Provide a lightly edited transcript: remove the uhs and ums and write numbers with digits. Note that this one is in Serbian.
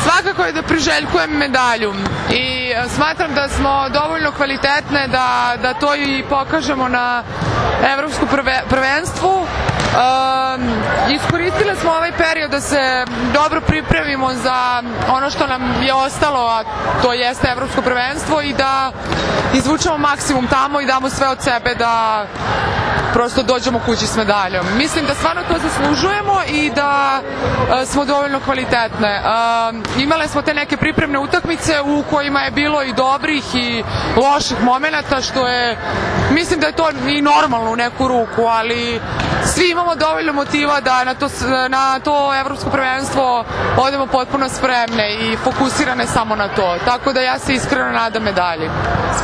Svakako je da priželjkujem medalju i smatram da smo dovoljno kvalitetne da to i pokažemo na evropskom prvenstvu. Iskoristile smo ovaj period da se dobro pripremimo za ono što nam je ostalo, a to jeste evropsko prvenstvo, i da izvučemo maksimum tamo i damo sve od sebe da prosto dođemo kući s medaljom. Mislim da stvarno to zaslužujemo i da smo dovoljno kvalitetne. Imale smo te neke pripremne utakmice u kojima je bilo i dobrih i loših momenata, što je, mislim da je to i normalno u neku ruku, ali svi imamo dovoljno motiva da na to evropsko prvenstvo odemo potpuno spremne i fokusirane samo na to. Tako da ja se iskreno nadam medalji.